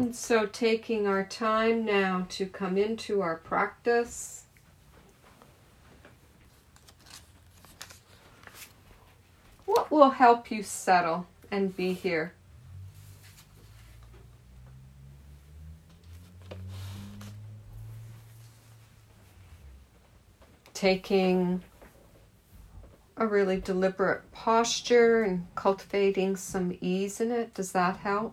And so taking our time now to come into our practice. What will help you settle and be here? Taking a really deliberate posture and cultivating some ease in it, does that help?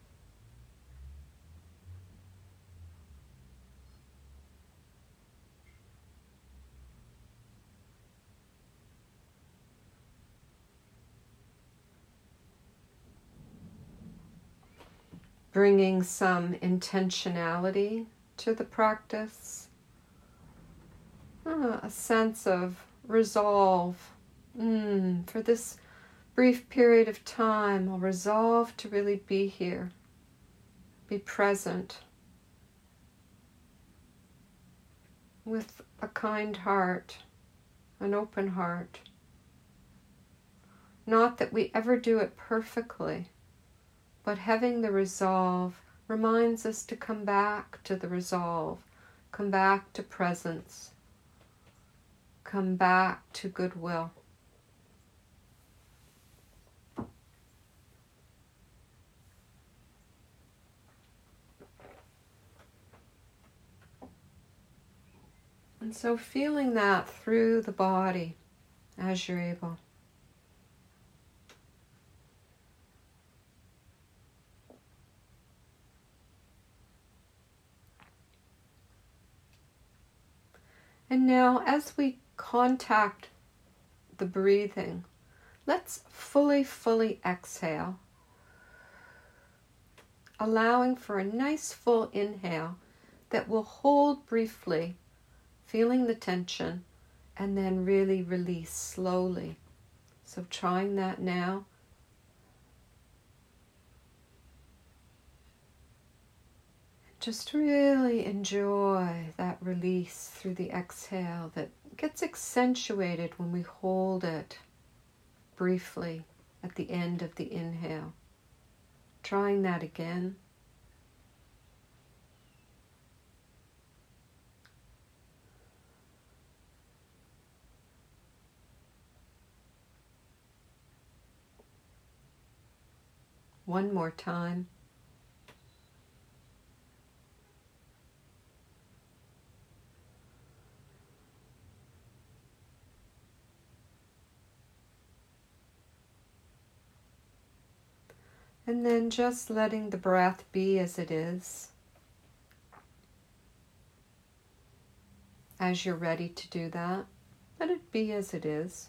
Bringing some intentionality to the practice, a sense of resolve. For this brief period of time, I'll resolve to really be here, be present, with a kind heart, an open heart. Not that we ever do it perfectly, but having the resolve reminds us to come back to the resolve, come back to presence, come back to goodwill. And so feeling that through the body as you're able. And now, as we contact the breathing, let's fully exhale, allowing for a nice full inhale that will hold briefly, feeling the tension, and then really release slowly. So trying that now. Just really enjoy that release through the exhale that gets accentuated when we hold it briefly at the end of the inhale. Trying that again. One more time. And then just letting the breath be as it is. As you're ready to do that, let it be as it is.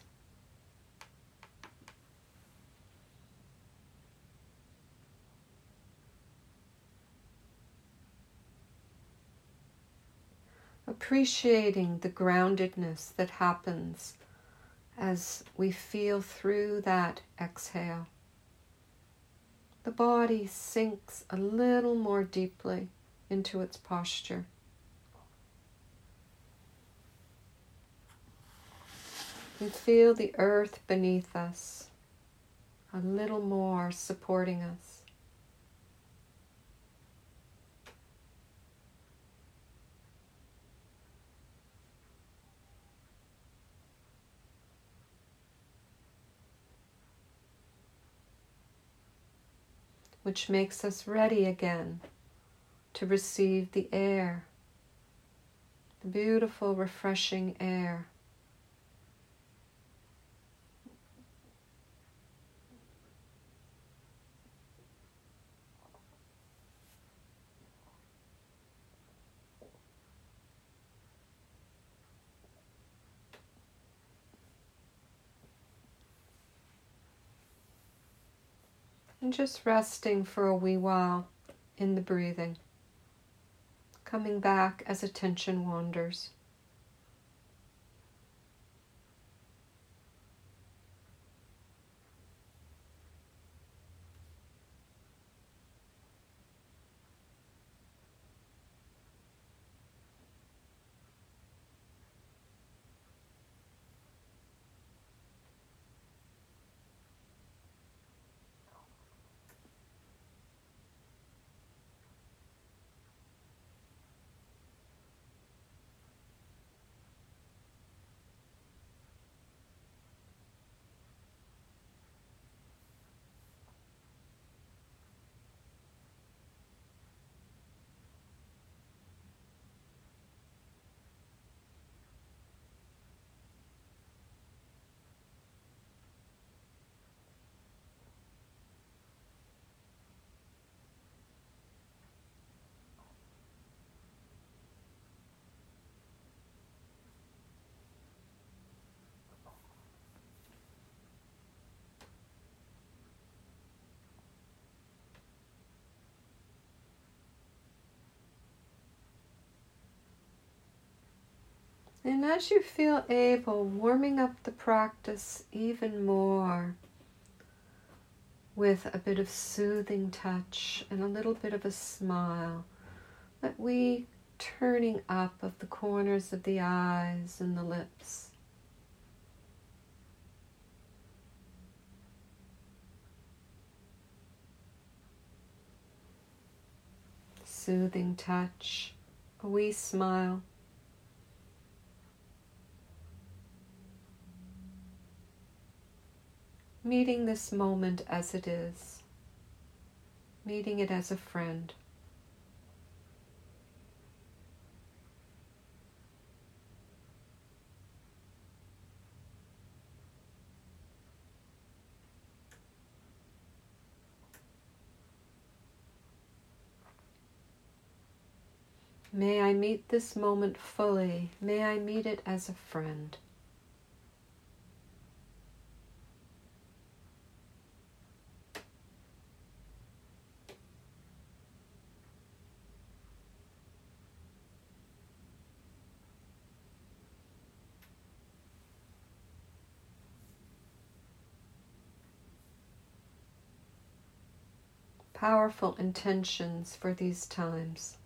Appreciating the groundedness that happens as we feel through that exhale. The body sinks a little more deeply into its posture. We feel the earth beneath us a little more supporting us. Which makes us ready again to receive the air, the beautiful, refreshing air. And just resting for a wee while in the breathing, coming back as attention wanders. And as you feel able, warming up the practice even more with a bit of soothing touch and a little bit of a smile. That we turning up of the corners of the eyes and the lips. Soothing touch, a wee smile. Meeting this moment as it is, meeting it as a friend. May I meet this moment fully. May I meet it as a friend. Powerful intentions for these times.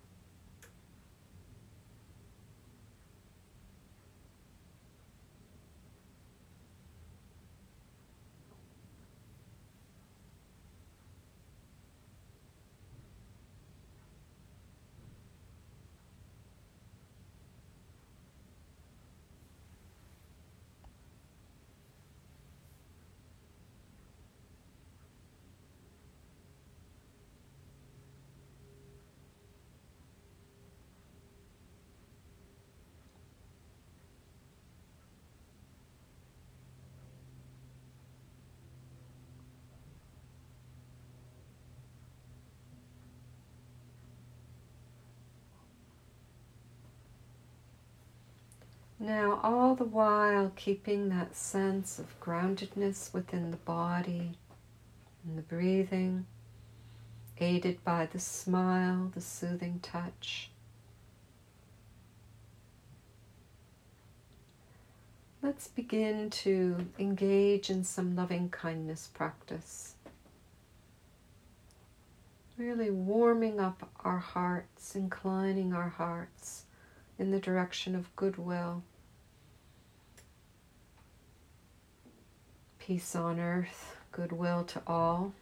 Now, all the while keeping that sense of groundedness within the body and the breathing, aided by the smile, the soothing touch. Let's begin to engage in some loving kindness practice. Really warming up our hearts, inclining our hearts in the direction of goodwill. Peace on earth, goodwill to all.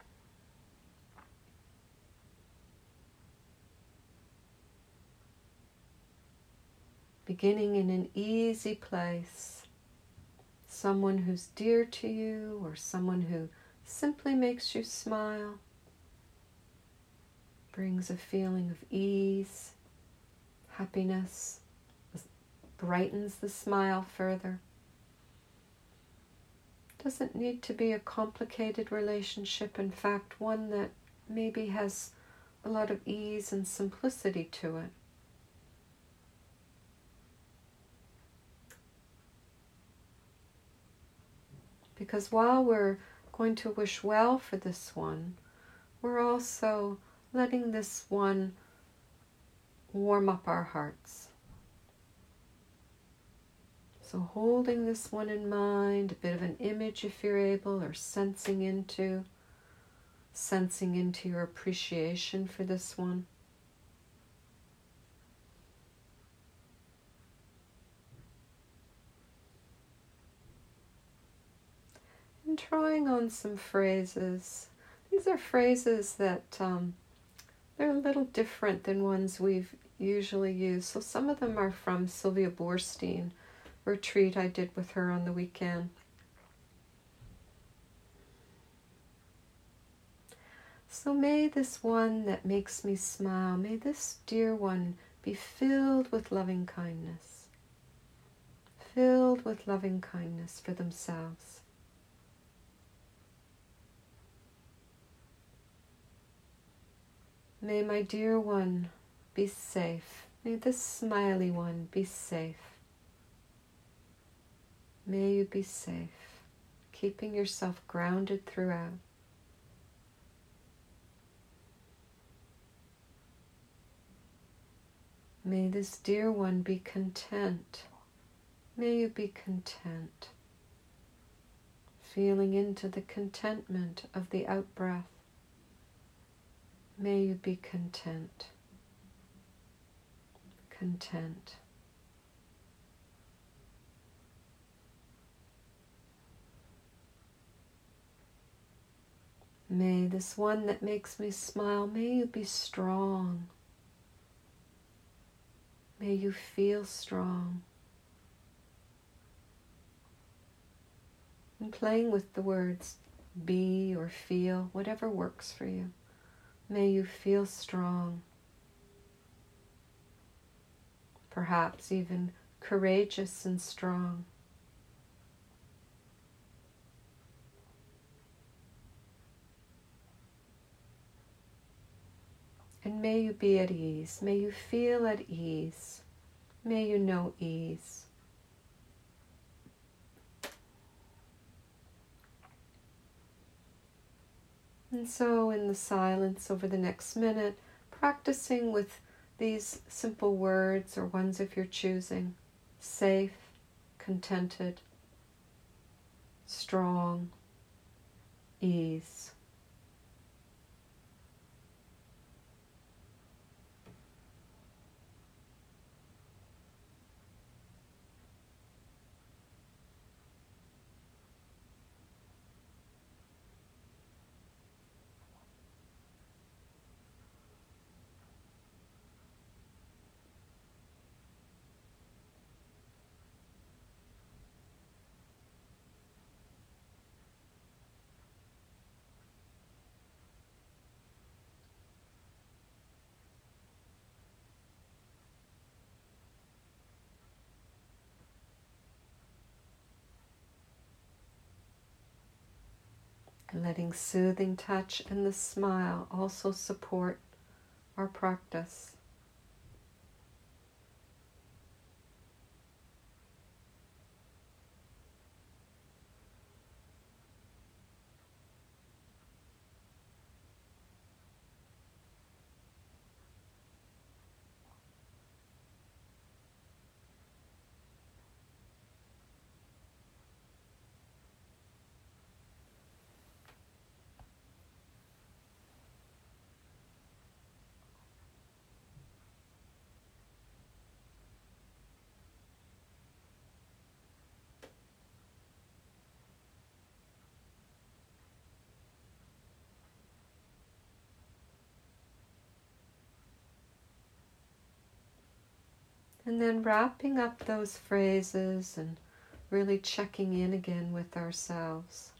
Beginning in an easy place, someone who's dear to you or someone who simply makes you smile, brings a feeling of ease, happiness, brightens the smile further. Doesn't need to be a complicated relationship, in fact, one that maybe has a lot of ease and simplicity to it. Because while we're going to wish well for this one, we're also letting this one warm up our hearts. So holding this one in mind, a bit of an image if you're able, or sensing into your appreciation for this one. And trying on some phrases. These are phrases that they're a little different than ones we've usually used. So some of them are from Sylvia Boorstein, retreat I did with her on the weekend. So may this one that makes me smile, may this dear one be filled with loving kindness. Filled with loving kindness for themselves. May my dear one be safe. May this smiley one be safe. May you be safe, keeping yourself grounded throughout. May this dear one be content May you be content, feeling into the contentment of the out-breath. May you be content, content. May this one that makes me smile, may you be strong. May you feel strong. And playing with the words be or feel, whatever works for you. May you feel strong. Perhaps even courageous and strong. And may you be at ease. May you feel at ease. May you know ease. And so in the silence over the next minute, practicing with these simple words or ones of your choosing. Safe, contented, strong, ease. And letting soothing touch and the smile also support our practice. And then wrapping up those phrases and really checking in again with ourselves.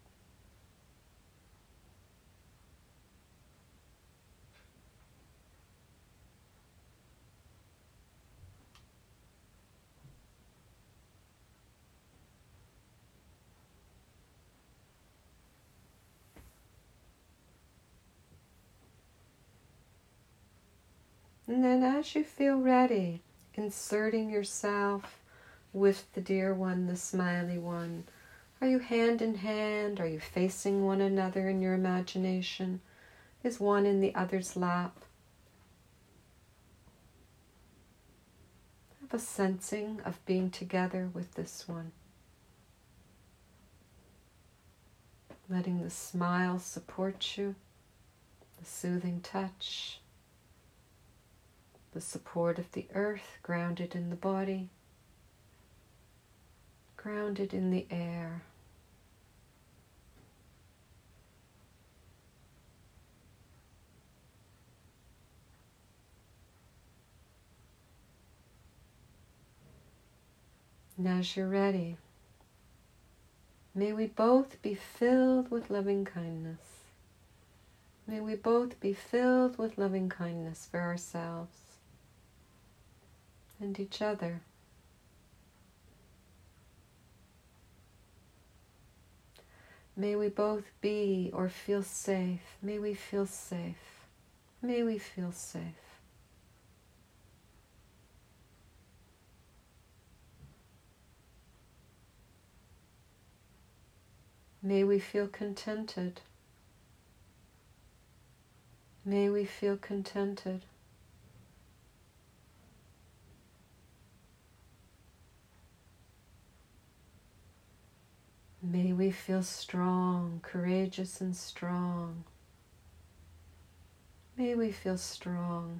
And then as you feel ready, inserting yourself with the dear one, the smiley one. Are you hand in hand? Are you facing one another in your imagination? Is one in the other's lap? Have a sensing of being together with this one. Letting the smile support you, the soothing touch, the support of the earth grounded in the body, grounded in the air. And as you're ready, may we both be filled with loving kindness. May we both be filled with loving kindness for ourselves and each other. May we both be or feel safe. May we feel safe. May we feel safe. May we feel contented. May we feel contented. May we feel strong, courageous and strong. May we feel strong.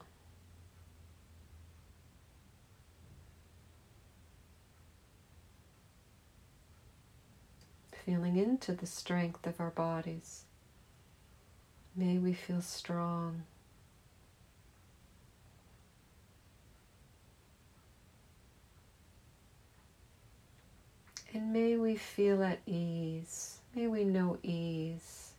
Feeling into the strength of our bodies. May we feel strong. And may we feel at ease. May we know ease.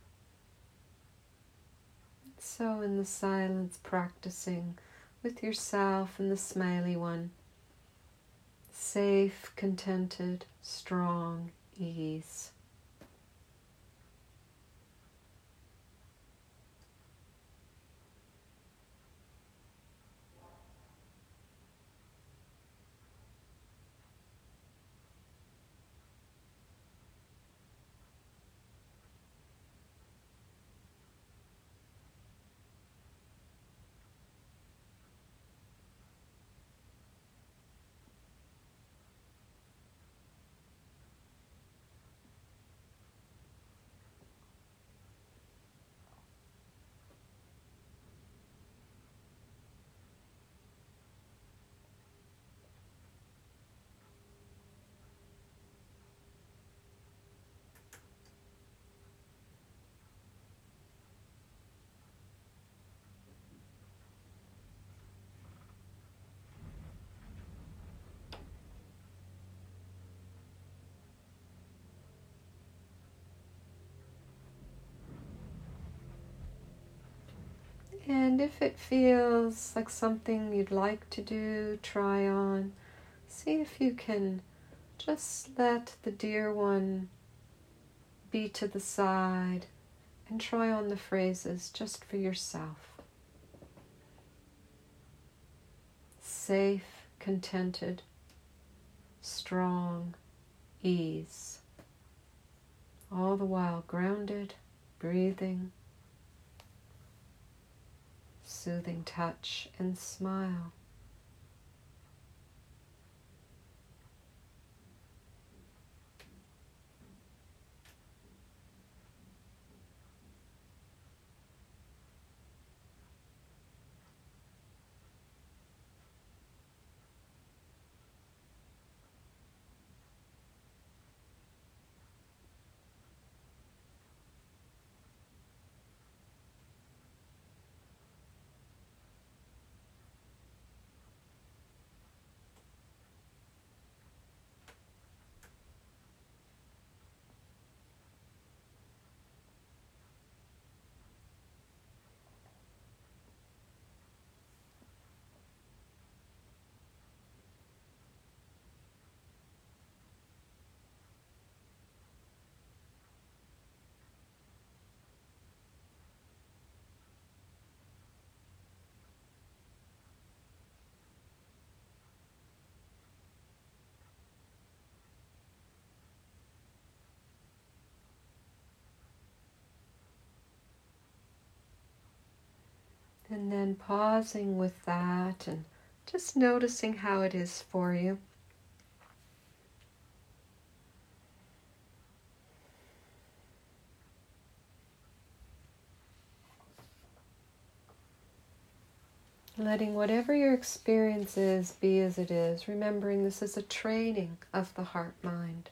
So in the silence, practicing with yourself and the smiley one. Safe, contented, strong, ease. And if it feels like something you'd like to do, try on. See if you can just let the dear one be to the side and try on the phrases just for yourself. Safe, contented, strong, ease. All the while grounded, breathing, soothing touch and smile. And then pausing with that and just noticing how it is for you. Letting whatever your experience is be as it is, remembering this is a training of the heart-mind.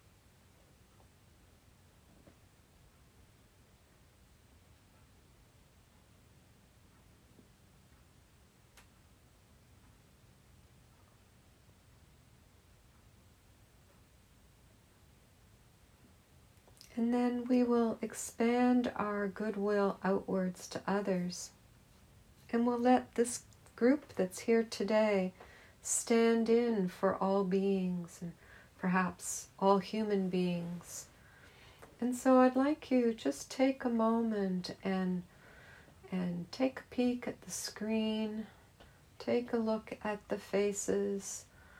And then we will expand our goodwill outwards to others. And we'll let this group that's here today stand in for all beings and perhaps all human beings. And so I'd like you just take a moment and take a peek at the screen, take a look at the faces,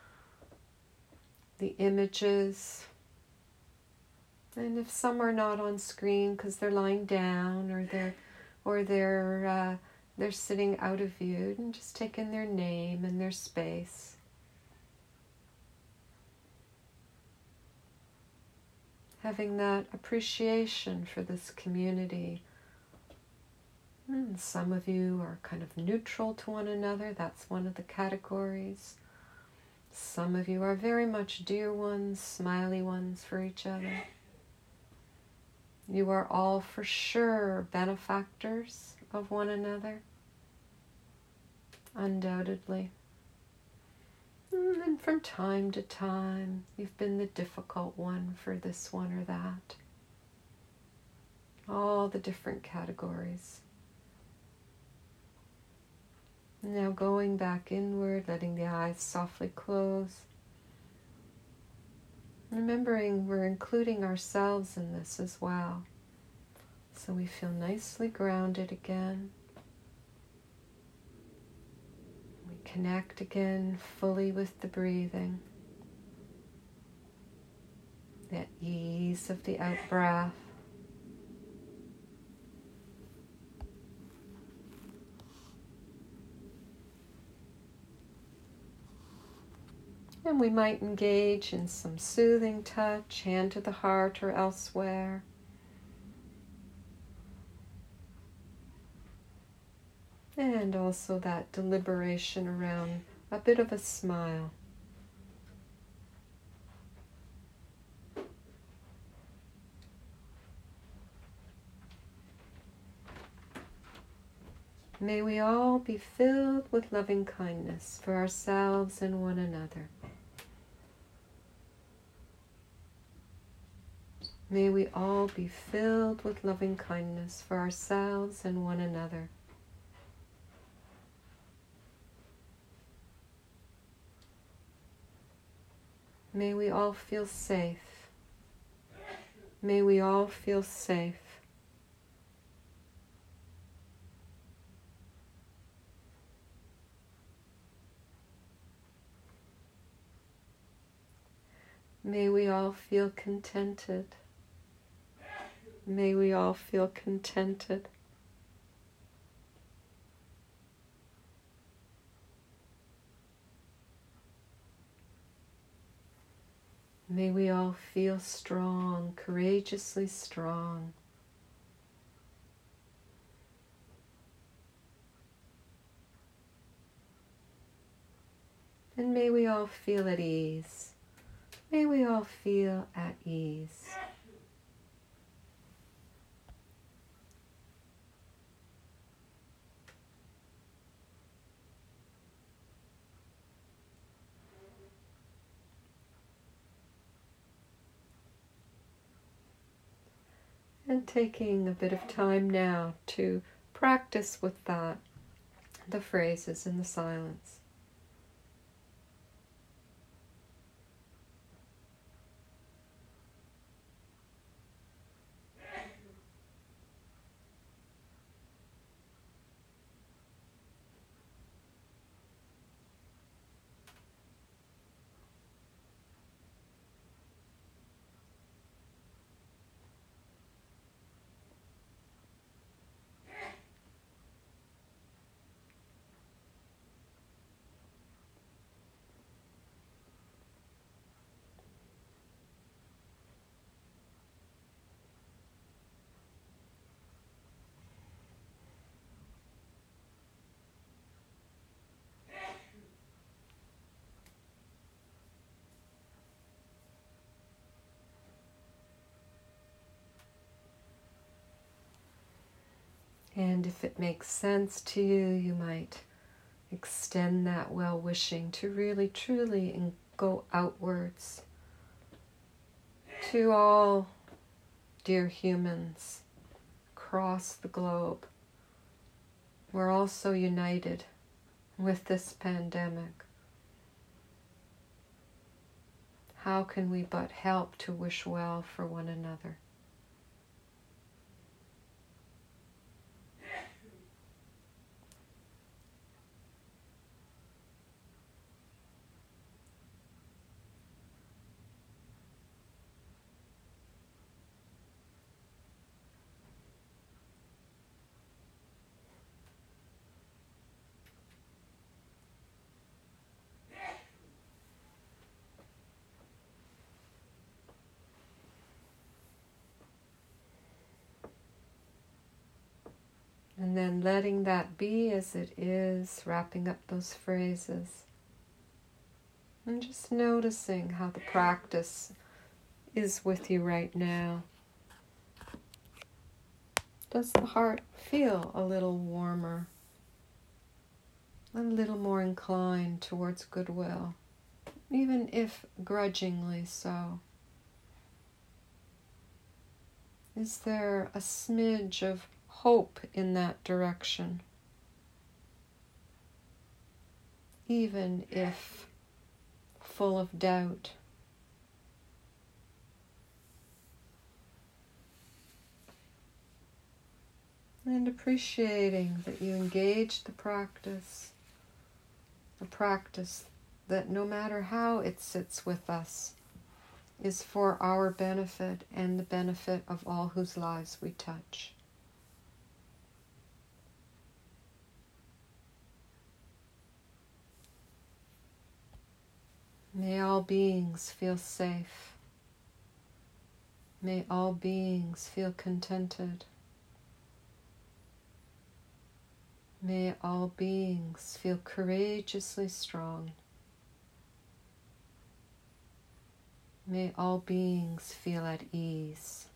the images. And if some are not on screen because they're lying down or they're sitting out of view, and just take in their name and their space. having that appreciation for this community. Some of you are kind of neutral to one another. That's one of the categories. Some of you are very much dear ones, smiley ones for each other. You are all for sure benefactors of one another, undoubtedly. And from time to time, you've been the difficult one for this one or that. All the different categories. Now going back inward, letting the eyes softly close. Remembering we're including ourselves in this as well. So we feel nicely grounded again. We connect again fully with the breathing. That ease of the out-breath. And we might engage in some soothing touch, hand to the heart or elsewhere. And also that deliberation around a bit of a smile. May we all be filled with loving kindness for ourselves and one another. May we all be filled with loving kindness for ourselves and one another. May we all feel safe. May we all feel safe. May we all feel contented. May we all feel contented. May we all feel strong, courageously strong. And may we all feel at ease. May we all feel at ease. And taking a bit of time now to practice with that, the phrases in the silence. And if it makes sense to you, you might extend that well-wishing to really, truly go outwards to all dear humans across the globe. We're all so united with this pandemic. How can we but help to wish well for one another? And then letting that be as it is, wrapping up those phrases. And just noticing how the practice is with you right now. Does the heart feel a little warmer? A little more inclined towards goodwill, even if grudgingly so? Is there a smidge of hope in that direction, even if full of doubt? And appreciating that you engage the practice, a practice that no matter how it sits with us, is for our benefit and the benefit of all whose lives we touch. May all beings feel safe. May all beings feel contented. May all beings feel courageously strong. May all beings feel at ease.